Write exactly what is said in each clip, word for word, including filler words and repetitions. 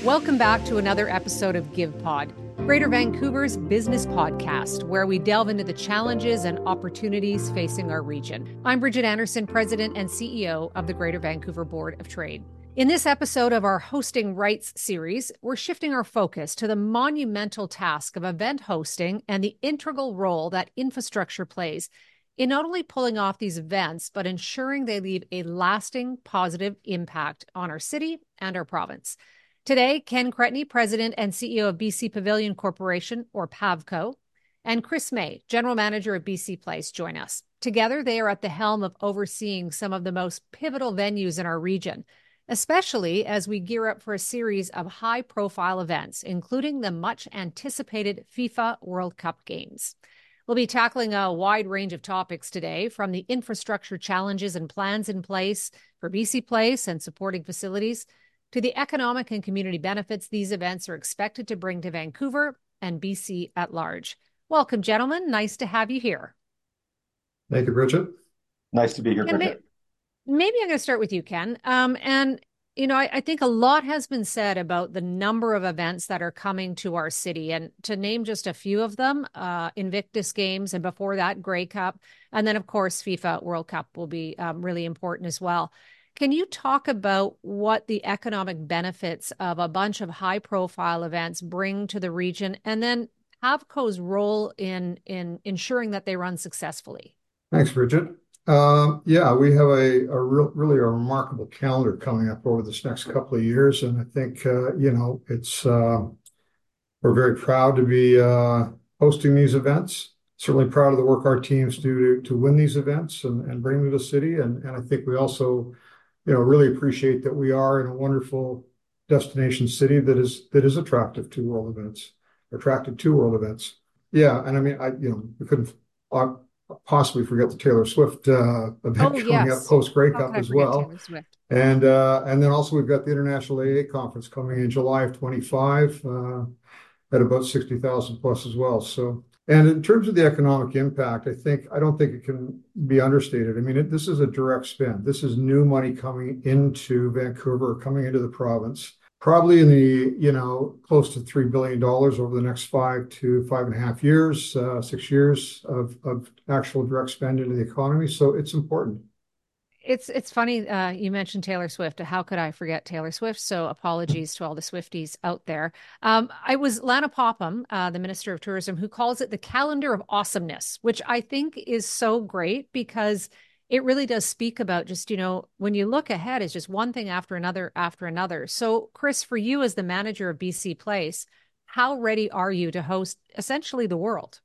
Welcome back to another episode of GivePod, Greater Vancouver's business podcast, where we delve into the challenges and opportunities facing our region. I'm Bridget Anderson, President and C E O of the Greater Vancouver Board of Trade. In this episode of our Hosting Rights series, we're shifting our focus to the monumental task of event hosting and the integral role that infrastructure plays in not only pulling off these events, but ensuring they leave a lasting positive impact on our city and our province. Today, Ken Cretney, President and C E O of B C Pavilion Corporation, or PavCo, and Chris May, General Manager of B C Place, join us. Together, they are at the helm of overseeing some of the most pivotal venues in our region, especially as we gear up for a series of high-profile events, including the much-anticipated FIFA World Cup Games. We'll be tackling a wide range of topics today, from the infrastructure challenges and plans in place for B C Place and supporting facilities, to the economic and community benefits these events are expected to bring to Vancouver and B C at large. Welcome, gentlemen. Nice to have you here. Thank you, Bridget. Nice to be here, And Bridget. may, maybe I'm going to start with you, Ken. Um, and, you know, I, I think a lot has been said about the number of events that are coming to our city. And to name just a few of them, uh, Invictus Games, and before that, Grey Cup. And then, of course, FIFA World Cup will be um, really important as well. Can you talk about what the economic benefits of a bunch of high-profile events bring to the region, and then PavCo's role in, in ensuring that they run successfully? Thanks, Bridget. Um, yeah, we have a, a real, really a remarkable calendar coming up over this next couple of years, and I think uh, you know it's uh, we're very proud to be uh, hosting these events. Certainly proud of the work our teams do to, to win these events and, and bring them to the city, and, and I think we also you know, really appreciate that we are in a wonderful destination city that is that is attractive to world events, attracted to world events. Yeah, and I mean, I you know, we couldn't uh, possibly forget the Taylor Swift uh, event Oh, coming up yes. post Grey How Cup could I as forget well, Taylor Swift? and uh, and then also we've got the International A A Conference coming in July of twenty-five uh, at about sixty thousand plus as well. So. And in terms of the economic impact, I think I don't think it can be understated. I mean, it, this is a direct spend. This is new money coming into Vancouver, coming into the province, probably in the, you know, close to three billion dollars over the next five to five and a half years, uh, six years of, of actual direct spend into the economy. So it's important. It's it's funny uh, you mentioned Taylor Swift. How could I forget Taylor Swift? So apologies to all the Swifties out there. Um, I was Lana Popham, uh, the Minister of Tourism, who calls it the calendar of awesomeness, which I think is so great because it really does speak about just, you know, when you look ahead, it's just one thing after another after another. So, Chris, for you as the manager of B C Place, how ready are you to host essentially the world?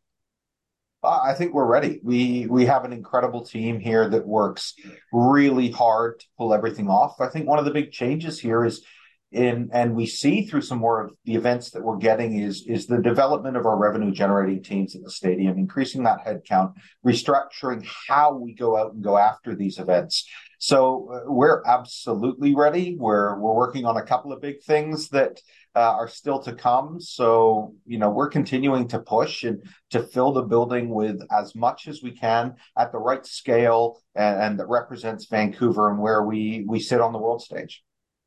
Uh, I think we're ready. We we have an incredible team here that works really hard to pull everything off. I think one of the big changes here is in, and we see through some more of the events that we're getting is is the development of our revenue generating teams at the stadium, increasing that headcount, restructuring how we go out and go after these events. So uh, we're absolutely ready. We're we're working on a couple of big things that uh, are still to come. So you know we're continuing to push and to fill the building with as much as we can at the right scale and, and that represents Vancouver and where we we sit on the world stage.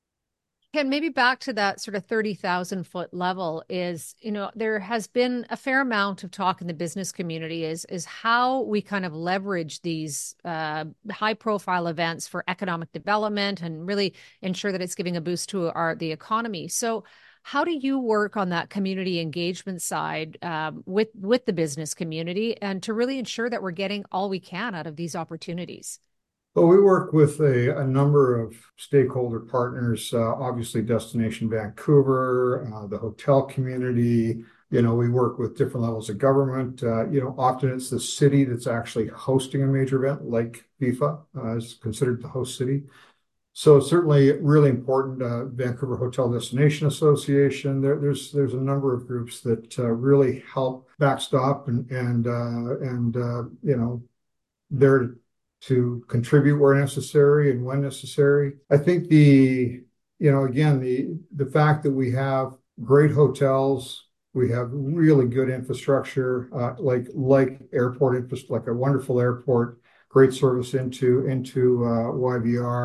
Ken, maybe back to that sort of thirty thousand foot level is, you know, there has been a fair amount of talk in the business community is, is how we kind of leverage these uh, high profile events for economic development and really ensure that it's giving a boost to our, the economy. So how do you work on that community engagement side um, with, with the business community and to really ensure that we're getting all we can out of these opportunities? Well, we work with a, a number of stakeholder partners, uh, obviously Destination Vancouver, uh, the hotel community. You know, we work with different levels of government. Uh, you know, often it's the city that's actually hosting a major event, like FIFA uh, is considered the host city. So certainly really important. Uh, Vancouver Hotel Destination Association. There, there's there's a number of groups that uh, really help backstop and and uh, and uh, you know they're to contribute where necessary and when necessary. I think the, you know, again, the the fact that we have great hotels, we have really good infrastructure, uh, like like airport infrastructure, like a wonderful airport, great service into into uh, Y V R.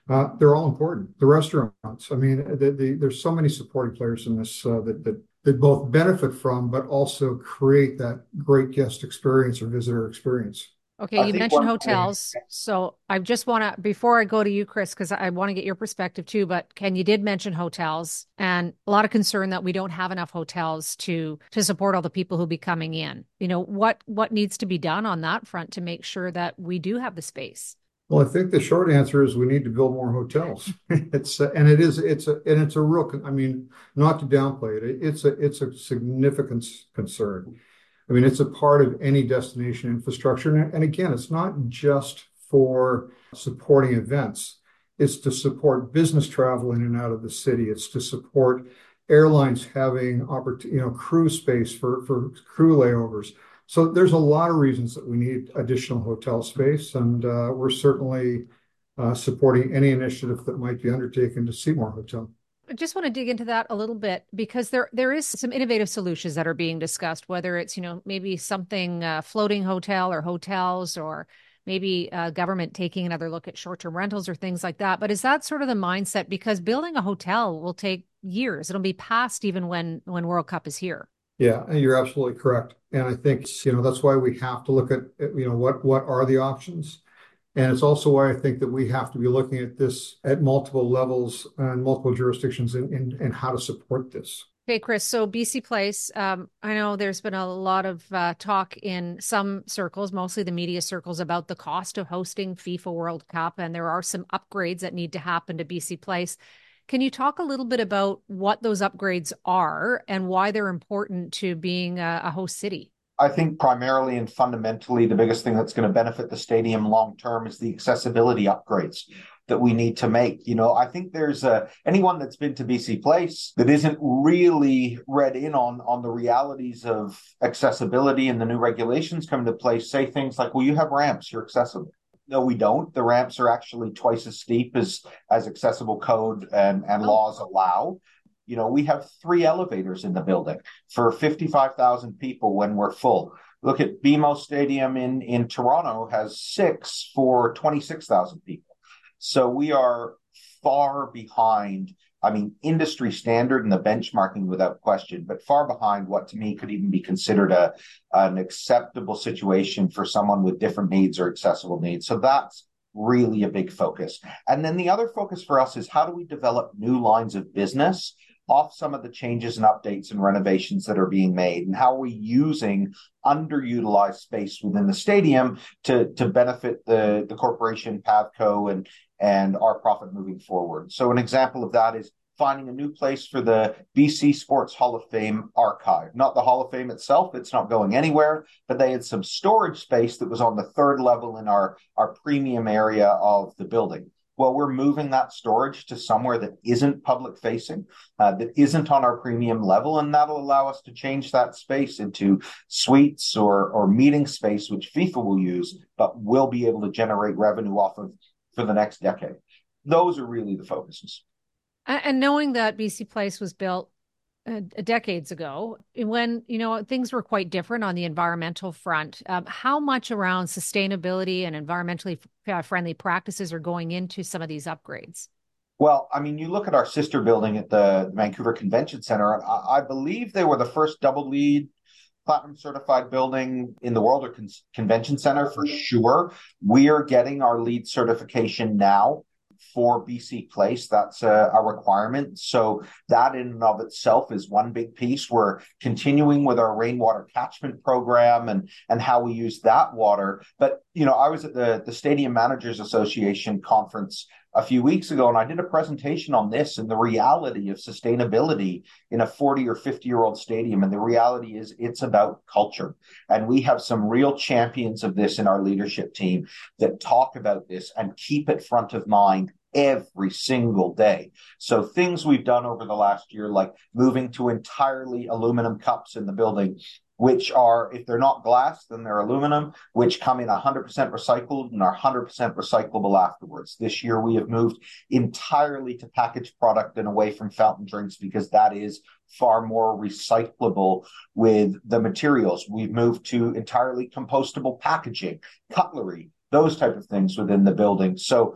Uh, they're all important. The restaurants, I mean, the, the, there's so many supporting players in this uh, that, that that both benefit from, but also create that great guest experience or visitor experience. Okay, I you think mentioned one thing, hotels. So I just want to, before I go to you, Chris, because I want to get your perspective too, but Ken, you did mention hotels and a lot of concern that we don't have enough hotels to to support all the people who'll be coming in. You know, what what needs to be done on that front to make sure that we do have the space? Well, I think the short answer is we need to build more hotels. It's uh, and it is it's a and it's a real. I mean, not to downplay it, it's a it's a significant concern. I mean, it's a part of any destination infrastructure. And, and again, it's not just for supporting events. It's to support business travel in and out of the city. It's to support airlines having opportunity, you know, crew space for, for crew layovers. So there's a lot of reasons that we need additional hotel space. And uh, we're certainly uh, supporting any initiative that might be undertaken to see more hotel. I just want to dig into that a little bit because there there is some innovative solutions that are being discussed, whether it's, you know, maybe something uh, floating hotel or hotels, or maybe uh, government taking another look at short-term rentals or things like that. But is that sort of the mindset? Because building a hotel will take years. It'll be past even when when World Cup is here. Yeah, you're absolutely correct. And I think, you know, that's why we have to look at, you know, what what are the options? And it's also why I think that we have to be looking at this at multiple levels and multiple jurisdictions in, in, in how to support this. Okay, Chris. So B C Place, um, I know there's been a lot of uh, talk in some circles, mostly the media circles, about the cost of hosting FIFA World Cup. And there are some upgrades that need to happen to B C Place. Can you talk a little bit about what those upgrades are and why they're important to being a, a host city? I think primarily and fundamentally, the biggest thing that's going to benefit the stadium long term is the accessibility upgrades that we need to make. You know, I think there's a, anyone that's been to B C Place that isn't really read in on, on the realities of accessibility and the new regulations come into place, say things like, well, you have ramps, you're accessible. No, we don't. The ramps are actually twice as steep as, as accessible code and, and oh. laws allow. You know, we have three elevators in the building for fifty-five thousand people when we're full. Look at B M O Stadium in, in Toronto has six for twenty-six thousand people. So we are far behind, I mean, industry standard and the benchmarking without question, but far behind what to me could even be considered a an acceptable situation for someone with different needs or accessible needs. So that's really a big focus. And then the other focus for us is how do we develop new lines of business off some of the changes and updates and renovations that are being made, and how are we using underutilized space within the stadium to, to benefit the, the corporation, Pavco, and, and our profit moving forward. So an example of that is finding a new place for the B C Sports Hall of Fame archive. Not the Hall of Fame itself, it's not going anywhere, but they had some storage space that was on the third level in our, our premium area of the building. Well, we're moving that storage to somewhere that isn't public facing, uh, that isn't on our premium level, and that'll allow us to change that space into suites or, or meeting space, which FIFA will use, but will be able to generate revenue off of for the next decade. Those are really the focuses. And knowing that B C Place was built uh, decades ago, when, you know, things were quite different on the environmental front, um, how much around sustainability and environmentally f- friendly practices are going into some of these upgrades? Well, I mean, you look at our sister building at the Vancouver Convention Center, I, I believe they were the first double LEED platinum certified building in the world, or con- convention center for sure. We are getting our LEED certification now for B C Place. That's a, a requirement. So that in and of itself is one big piece. We're continuing with our rainwater catchment program and, and how we use that water. But, you know, I was at the, the Stadium Managers Association conference a few weeks ago, and I did a presentation on this and the reality of sustainability in a forty or fifty year old stadium. And the reality is it's about culture. And we have some real champions of this in our leadership team that talk about this and keep it front of mind every single day. So things we've done over the last year, like moving to entirely aluminum cups in the building, which are, if they're not glass, then they're aluminum, which come in one hundred percent recycled and are one hundred percent recyclable afterwards. This year, we have moved entirely to packaged product and away from fountain drinks because that is far more recyclable with the materials. We've moved to entirely compostable packaging, cutlery, those type of things within the building. So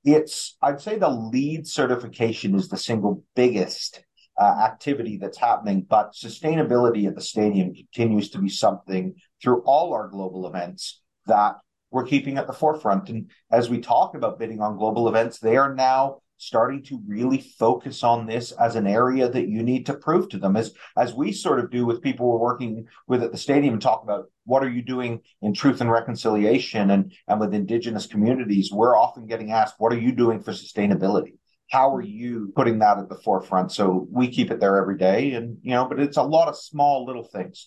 it's, I'd say the LEED certification is the single biggest uh, activity that's happening, but sustainability at the stadium continues to be something through all our global events that we're keeping at the forefront. And as we talk about bidding on global events, they are now starting to really focus on this as an area that you need to prove to them, as as we sort of do with people we're working with at the stadium, and talk about what are you doing in truth and reconciliation, and and with Indigenous communities. We're often getting asked, what are you doing for sustainability? How are you putting that at the forefront? So we keep it there every day, and you know, but it's a lot of small little things.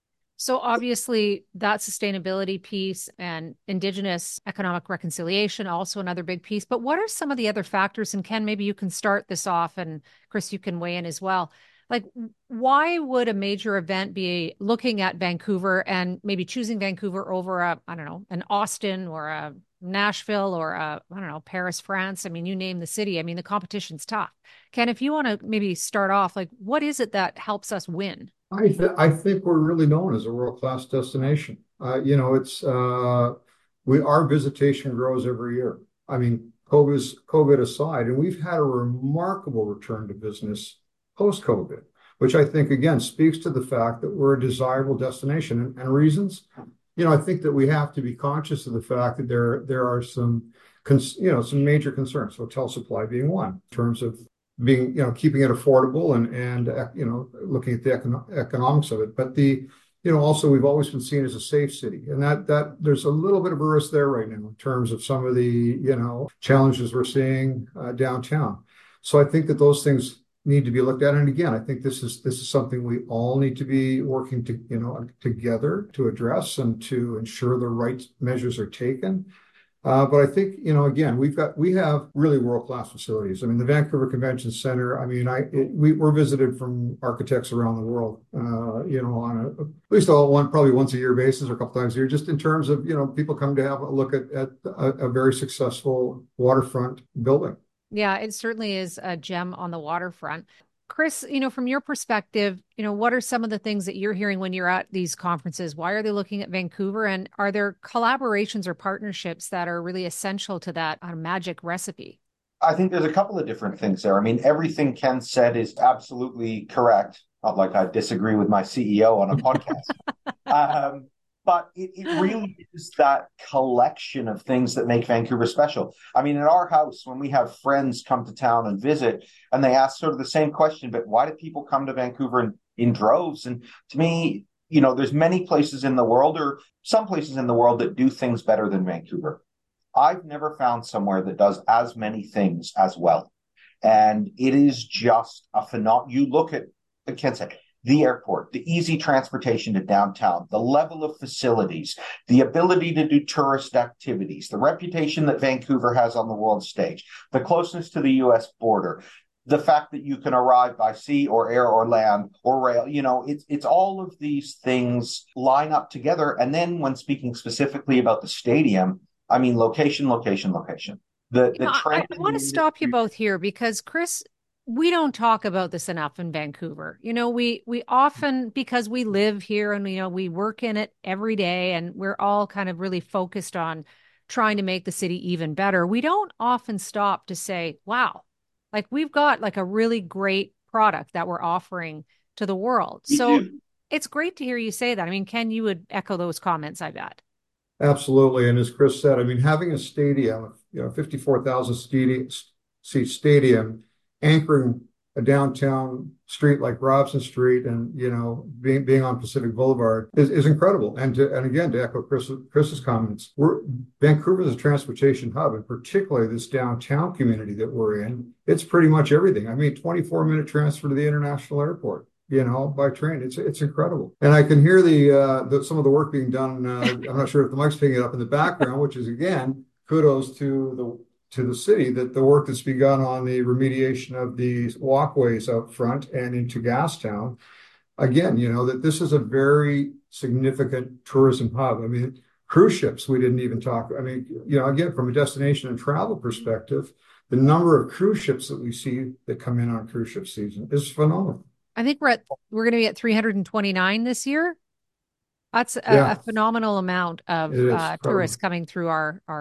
So obviously that sustainability piece and Indigenous economic reconciliation, also another big piece. But what are some of the other factors? And Ken, maybe you can start this off, and Chris, you can weigh in as well. Like, why would a major event be looking at Vancouver and maybe choosing Vancouver over a, I don't know, an Austin or a Nashville or a, I don't know, Paris, France? I mean, you name the city. I mean, the competition's tough. Ken, if you want to maybe start off, like, what is it that helps us win? I th I think we're really known as a world-class destination. Uh, you know, it's uh, we our visitation grows every year. I mean, COVID's, COVID aside, and we've had a remarkable return to business post-COVID, which I think again speaks to the fact that we're a desirable destination. And, and reasons, you know, I think that we have to be conscious of the fact that there there are some, cons you know, some major concerns. Hotel supply being one, in terms of being, you know, keeping it affordable and, and, uh, you know, looking at the econo economics of it. But the, you know, also we've always been seen as a safe city, and that, that there's a little bit of a risk there right now in terms of some of the, you know, challenges we're seeing uh, downtown. So I think that those things need to be looked at. And again, I think this is, this is something we all need to be working to, you know, together to address and to ensure the right measures are taken. Uh, but I think, you know, again, we've got, we have really world-class facilities. I mean, the Vancouver Convention Center, I mean, I, it, we, we're visited from architects around the world, uh, you know, on a, at least all one, probably once a year basis or a couple times a year, just in terms of, you know, people come to have a look at, at a, a very successful waterfront building. Yeah, it certainly is a gem on the waterfront. Chris, you know, from your perspective, you know, what are some of the things that you're hearing when you're at these conferences? Why are they looking at Vancouver? And are there collaborations or partnerships that are really essential to that uh, magic recipe? I think there's a couple of different things there. I mean, everything Ken said is absolutely correct. Not like I disagree with my C E O on a podcast. um, But it, it really is that collection of things that make Vancouver special. I mean, in our house, when we have friends come to town and visit, and they ask sort of the same question, but why do people come to Vancouver in, in droves? And to me, you know, there's many places in the world, or some places in the world, that do things better than Vancouver. I've never found somewhere that does as many things as well. And it is just a phenomenon. You look at, I can't say, the airport, the easy transportation to downtown, the level of facilities, the ability to do tourist activities, the reputation that Vancouver has on the world stage, the closeness to the U S border, the fact that you can arrive by sea or air or land or rail. You know, it's it's all of these things line up together. And then when speaking specifically about the stadium, I mean, location, location, location. The, You the know, I, trend I want to stop you both here because Chris, we don't talk about this enough in Vancouver. You know, we we often, because we live here and you know we work in it every day, and we're all kind of really focused on trying to make the city even better. We don't often stop to say, "Wow, like we've got like a really great product that we're offering to the world." we So do. it's great to hear you say that. I mean, Ken, you would echo those comments, I bet. Absolutely. And as Chris said, I mean, having a stadium, you know, fifty-four thousand seat stadium anchoring a downtown street like Robson Street, and, you know, being, being on Pacific Boulevard is, is incredible. And to, and again, to echo Chris, Chris's comments, we're, Vancouver is a transportation hub, and particularly this downtown community that we're in, it's pretty much everything. I mean, twenty-four minute transfer to the international airport, you know, by train. It's it's incredible. And I can hear the, uh, the some of the work being done. Uh, I'm not sure if the mic's picking it up in the background, which is, again, kudos to the to the city, that the work that's begun on the remediation of these walkways out front and into Gastown. Again, you know, that this is a very significant tourism hub. I mean, cruise ships, we didn't even talk. I mean, you know, again, from a destination and travel perspective, the number of cruise ships that we see that come in on cruise ship season is phenomenal. I think we're at we're going to be at three hundred twenty-nine this year. That's a, Yeah, a phenomenal amount it of is uh, incredible. tourists coming through our our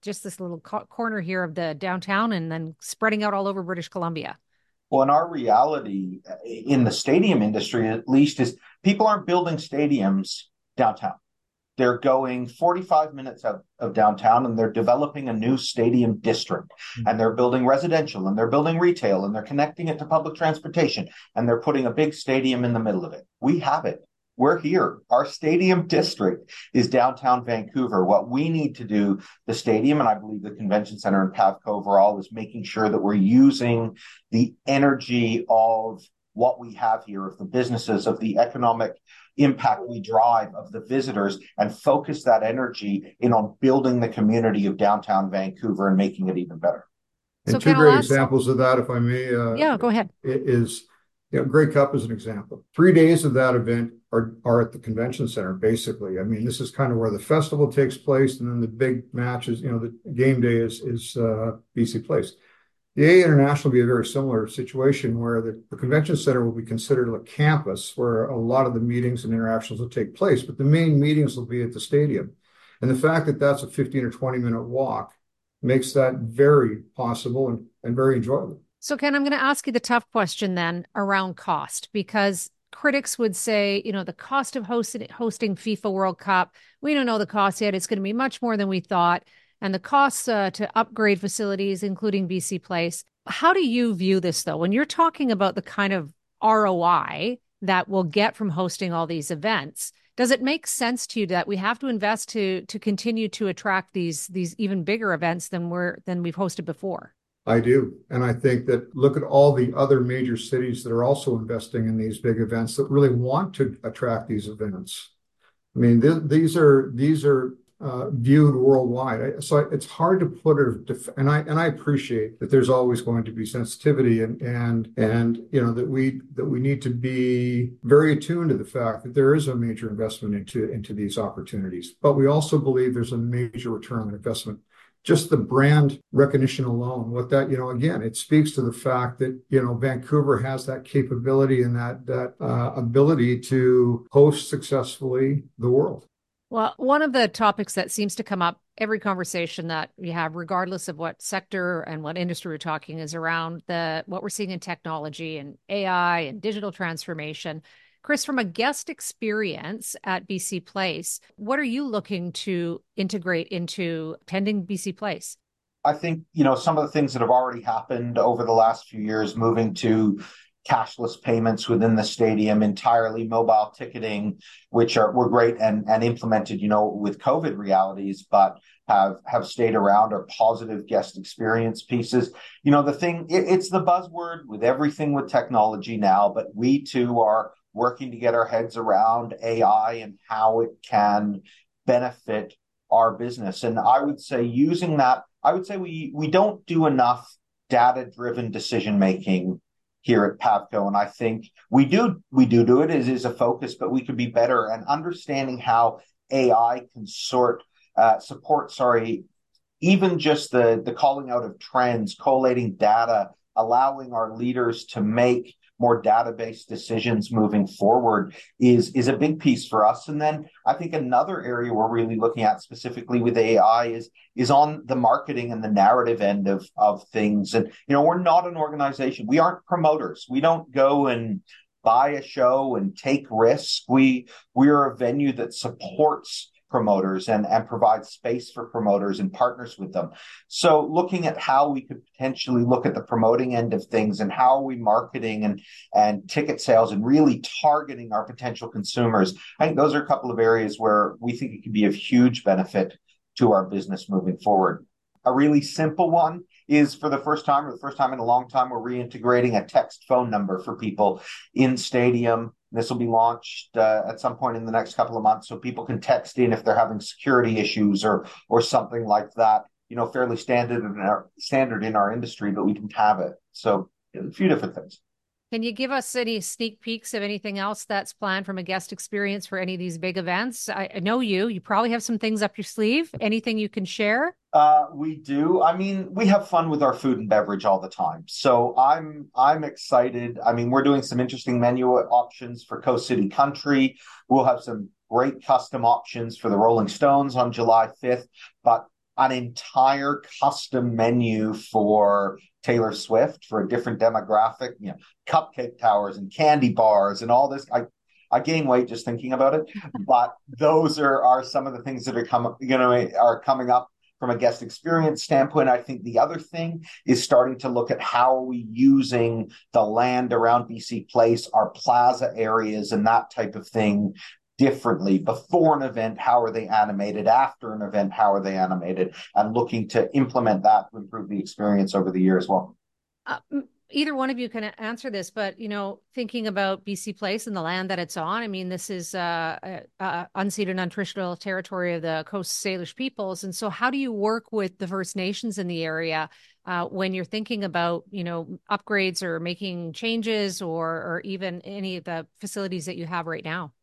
just this little co- corner here of the downtown and then spreading out all over British Columbia. Well, in our reality in the stadium industry, at least, is people aren't building stadiums downtown. They're going forty-five minutes out of downtown and they're developing a new stadium district, mm-hmm. and they're building residential and they're building retail and they're connecting it to public transportation and they're putting a big stadium in the middle of it. We have it. We're here. Our stadium district is downtown Vancouver. What we need to do, the stadium, and I believe the convention center and Pavco overall, is making sure that we're using the energy of what we have here, of the businesses, of the economic impact we drive, of the visitors, and focus that energy in on building the community of downtown Vancouver and making it even better. And so two great examples of that, if I may. Uh, yeah, go ahead. Is, you know, Grey Cup is an example. Three days of that event are, are at the convention center, basically. I mean, this is kind of where the festival takes place, and then the big matches, you know, the game day is, is uh, B C Place. The A A International will be a very similar situation where the, the convention center will be considered a campus where a lot of the meetings and interactions will take place, but the main meetings will be at the stadium. And the fact that that's a fifteen or twenty minute walk makes that very possible and, and very enjoyable. So, Ken, I'm going to ask you the tough question then around cost, because critics would say, you know, the cost of hosting, hosting FIFA World Cup, we don't know the cost yet. It's going to be much more than we thought. And the costs uh, to upgrade facilities, including B C Place. How do you view this, though? When you're talking about the kind of R O I that we'll get from hosting all these events, does it make sense to you that we have to invest to to continue to attract these these even bigger events than we're than we've hosted before? I do. And I think that look at all the other major cities that are also investing in these big events that really want to attract these events. I mean, th- these are these are Uh, viewed worldwide. So it's hard to put it, and I and I appreciate that there's always going to be sensitivity and and and you know that we that we need to be very attuned to the fact that there is a major investment into into these opportunities. But we also believe there's a major return on investment. Just the brand recognition alone, what that, you know, again, it speaks to the fact that, you know, Vancouver has that capability and that that uh, ability to host successfully the world. Well, one of the topics that seems to come up every conversation that we have, regardless of what sector and what industry we're talking, is around the what we're seeing in technology and A I and digital transformation. Chris, from a guest experience at B C Place, what are you looking to integrate into attending B C Place? I think, you know, some of the things that have already happened over the last few years, moving to cashless payments within the stadium, entirely mobile ticketing, which are were great and, and implemented, you know, with COVID realities, but have have stayed around, are positive guest experience pieces. You know, the thing, it, it's the buzzword with everything with technology now, but we too are working to get our heads around A I and how it can benefit our business. And I would say using that, I would say we we don't do enough data-driven decision-making here at Pavco. And I think we do, we do do it. It is a focus, but we could be better. And understanding how A I can sort, uh, support, sorry, even just the, the calling out of trends, collating data, allowing our leaders to make more data-based decisions moving forward is, is a big piece for us. And then I think another area we're really looking at specifically with A I is, is on the marketing and the narrative end of, of things. And, you know, we're not an organization. We aren't promoters. We don't go and buy a show and take risks. We, we're a venue that supports promoters and, and provide space for promoters and partners with them. So looking at how we could potentially look at the promoting end of things and how are we marketing and, and ticket sales and really targeting our potential consumers. I think those are a couple of areas where we think it could be of huge benefit to our business moving forward. A really simple one is for the first time or the first time in a long time, we're reintegrating a text phone number for people in stadium. This will be launched uh, at some point in the next couple of months so people can text in if they're having security issues or or something like that. You know, fairly standard in our standard in our industry, but we didn't have it. So a few different things. Can you give us any sneak peeks of anything else that's planned from a guest experience for any of these big events? I, I know you. You probably have some things up your sleeve. Anything you can share? Uh, we do. I mean, we have fun with our food and beverage all the time. So I'm I'm excited. I mean, we're doing some interesting menu options for Coast City Country. We'll have some great custom options for the Rolling Stones on July fifth. But an entire custom menu for Taylor Swift for a different demographic, you know, cupcake towers and candy bars and all this. I, I gain weight just thinking about it, but those are, are some of the things that are coming, you know, are coming up from a guest experience standpoint. I think the other thing is starting to look at how are we using the land around B C Place, our plaza areas and that type of thing differently. Before an event, how are they animated? After an event, how are they animated? And looking to implement that to improve the experience over the year as well. Uh, either one of you can answer this, but, you know, thinking about B C Place and the land that it's on, I mean, this is uh, uh, unceded, untraditional territory of the Coast Salish peoples. And so how do you work with the First Nations in the area uh, when you're thinking about, you know, upgrades or making changes or, or even any of the facilities that you have right now?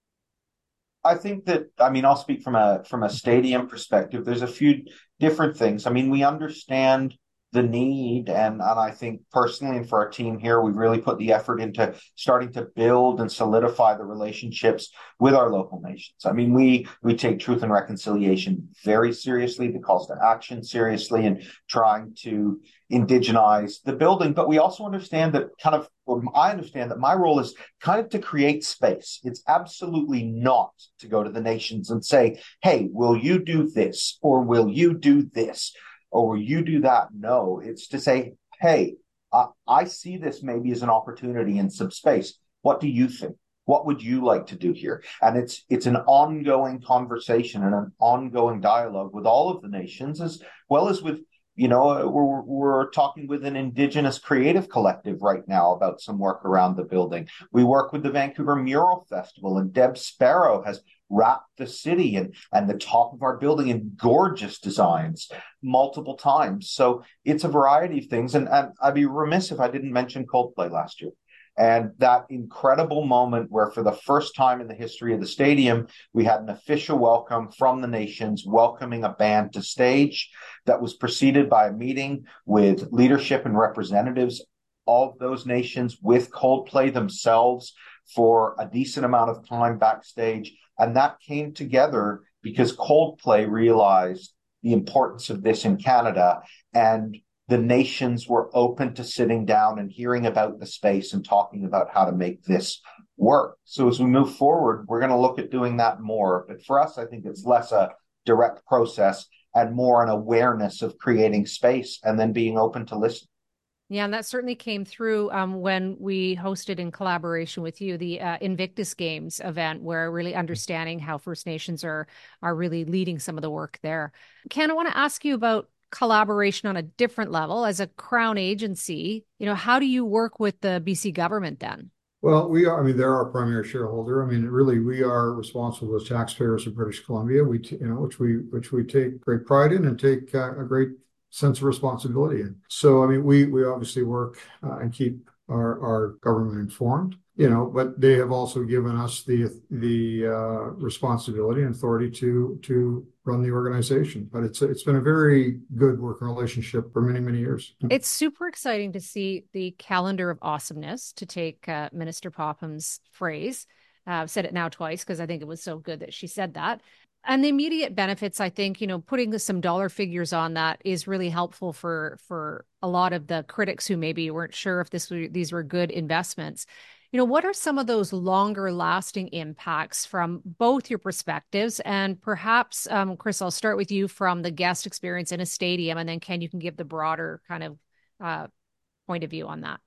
I think that, I mean, I'll speak from a from a stadium perspective. There's a few different things. I mean, we understand the need, and and I think personally, and for our team here, we've really put the effort into starting to build and solidify the relationships with our local nations. I mean, we we take truth and reconciliation very seriously, the calls to action seriously, and trying to indigenize the building. But we also understand that kind of, or I understand that my role is kind of to create space. It's absolutely not to go to the nations and say, hey, will you do this? Or will you do this? Or will you do that? No, it's to say, hey, uh, I see this maybe as an opportunity in some space. What do you think? What would you like to do here? And it's it's an ongoing conversation and an ongoing dialogue with all of the nations, as well as with, you know, we're, we're talking with an Indigenous creative collective right now about some work around the building. We work with the Vancouver Mural Festival, and Deb Sparrow has wrapped the city and, and the top of our building in gorgeous designs multiple times. So it's a variety of things. And, and I'd be remiss if I didn't mention Coldplay last year. And that incredible moment where for the first time in the history of the stadium, we had an official welcome from the nations, welcoming a band to stage that was preceded by a meeting with leadership and representatives of those nations, with Coldplay themselves for a decent amount of time backstage. And that came together because Coldplay realized the importance of this in Canada, and the nations were open to sitting down and hearing about the space and talking about how to make this work. So as we move forward, we're going to look at doing that more. But for us, I think it's less a direct process and more an awareness of creating space and then being open to listen. Yeah, and that certainly came through um, when we hosted in collaboration with you the uh, Invictus Games event, where really understanding how First Nations are are really leading some of the work there. Ken, I want to ask you about collaboration on a different level as a Crown agency. You know, how do you work with the B C government then? Well, we are, I mean, they're our primary shareholder. I mean, really, we are responsible as taxpayers of British Columbia, we, you know, which we, which we take great pride in and take uh, a great sense of responsibility in. So, I mean, we, we obviously work uh, and keep our, our government informed, you know, but they have also given us the, the uh, responsibility and authority to, to run the organization. But it's, it's been a very good working relationship for many, many years. It's super exciting to see the calendar of awesomeness, to take uh, Minister Popham's phrase. Uh, I've said it now twice because I think it was so good that she said that. And the immediate benefits, I think, you know, putting some dollar figures on that is really helpful for for a lot of the critics who maybe weren't sure if this were, these were good investments. You know, what are some of those longer lasting impacts from both your perspectives? And perhaps, um, Chris, I'll start with you from the guest experience in a stadium, and then Ken, you can give the broader kind of uh, point of view on that.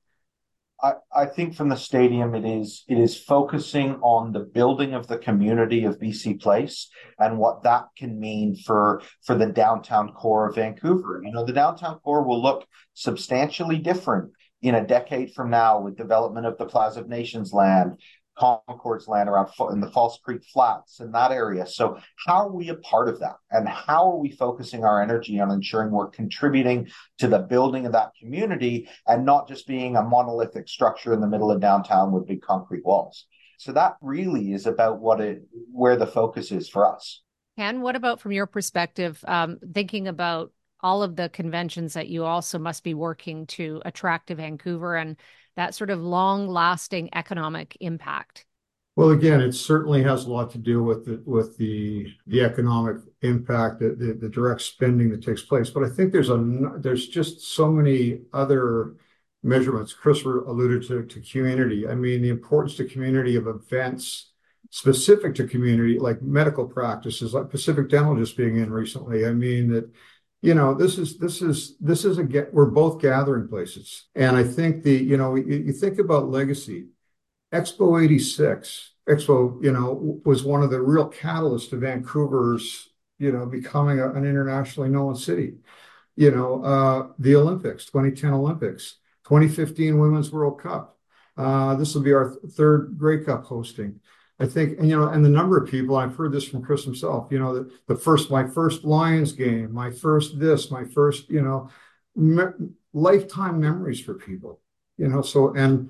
I, I think from the stadium, it is it is focusing on the building of the community of B C Place and what that can mean for for the downtown core of Vancouver. You know, the downtown core will look substantially different in a decade from now with development of the Plaza of Nations land, Concord's land around in the False Creek Flats in that area. So how are we a part of that? And how are we focusing our energy on ensuring we're contributing to the building of that community and not just being a monolithic structure in the middle of downtown with big concrete walls? So that really is about what it, where the focus is for us. Ken, what about from your perspective, um, thinking about all of the conventions that you also must be working to attract to Vancouver and that sort of long-lasting economic impact? Well, again, it certainly has a lot to do with the with the the economic impact, the, the the direct spending that takes place. But I think there's a there's just so many other measurements. Chris alluded to to community. I mean, the importance to community of events specific to community, like medical practices, like Pacific Dental just being in recently. I mean that. You know, this is this is this is a get. We're both gathering places, and I think the you know you, you think about legacy. Expo eighty-six, Expo, you know, was one of the real catalysts to Vancouver's, you know, becoming a, an internationally known city. You know, uh, the Olympics, twenty ten Olympics, twenty fifteen Women's World Cup. Uh, this will be our th- third Grey Cup hosting. I think, and, you know, and the number of people, I've heard this from Chris himself, you know, the, the first, my first Lions game, my first this, my first, you know, me- lifetime memories for people, you know, so, and,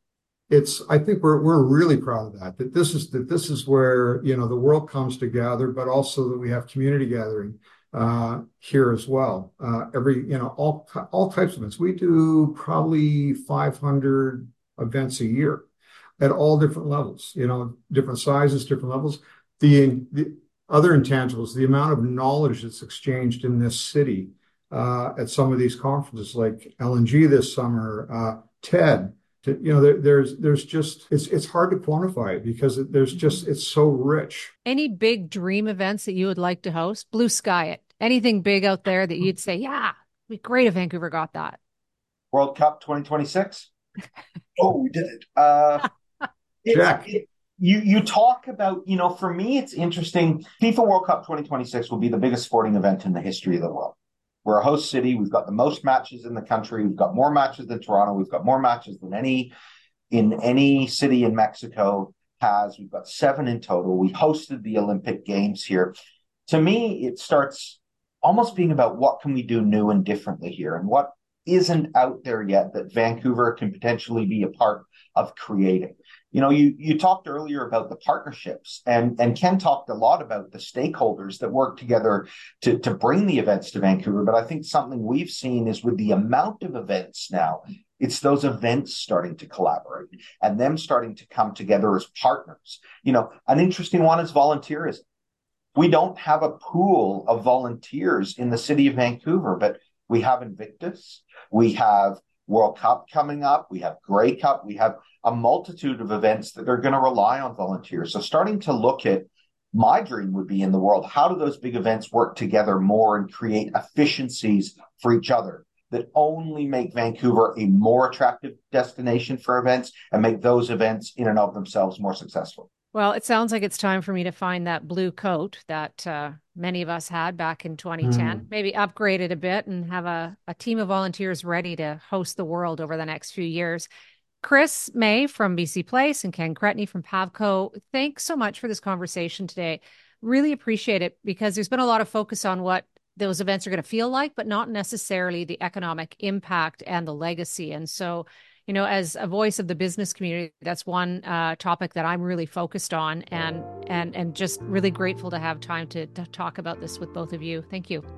it's I think we're we're really proud of that that this is that this is where you know the world comes together, but also that we have community gathering uh here as well. Uh every you know all all types of events. We do probably five hundred events a year at all different levels, you know different sizes, different levels. The the other intangibles, the amount of knowledge that's exchanged in this city uh at some of these conferences like L N G this summer, uh TED. To, you know, there, there's there's just it's it's hard to quantify it because it, there's just it's so rich. Any big dream events that you would like to host? Blue sky it. Anything big out there that you'd say, yeah, it'd be great if Vancouver got that. World Cup twenty twenty-six. Oh, we did it. Uh, Jack. It, you you talk about, you know, for me, it's interesting. FIFA World Cup twenty twenty-six will be the biggest sporting event in the history of the world. We're a host city. We've got the most matches in the country. We've got more matches than Toronto. We've got more matches than any in any city in Mexico has. We've got seven in total. We hosted the Olympic Games here. To me, it starts almost being about what can we do new and differently here, and what isn't out there yet that Vancouver can potentially be a part of creating. You know, you you talked earlier about the partnerships, and, and Ken talked a lot about the stakeholders that work together to, to bring the events to Vancouver. But I think something we've seen is with the amount of events now, it's those events starting to collaborate and them starting to come together as partners. You know, an interesting one is volunteerism. We don't have a pool of volunteers in the city of Vancouver, but we have Invictus, we have World Cup coming up, we have Grey Cup, we have a multitude of events that are going to rely on volunteers. So starting to look at, my dream would be in the world, how do those big events work together more and create efficiencies for each other that only make Vancouver a more attractive destination for events and make those events in and of themselves more successful. Well, it sounds like it's time for me to find that blue coat that uh, many of us had back in twenty ten, mm. maybe upgrade it a bit and have a, a team of volunteers ready to host the world over the next few years. Chris May from B C Place and Ken Cretney from Pavco, thanks so much for this conversation today. Really appreciate it because there's been a lot of focus on what those events are going to feel like, but not necessarily the economic impact and the legacy. And so, you know, as a voice of the business community, that's one uh, topic that I'm really focused on, and and and just really grateful to have time to, to talk about this with both of you. Thank you.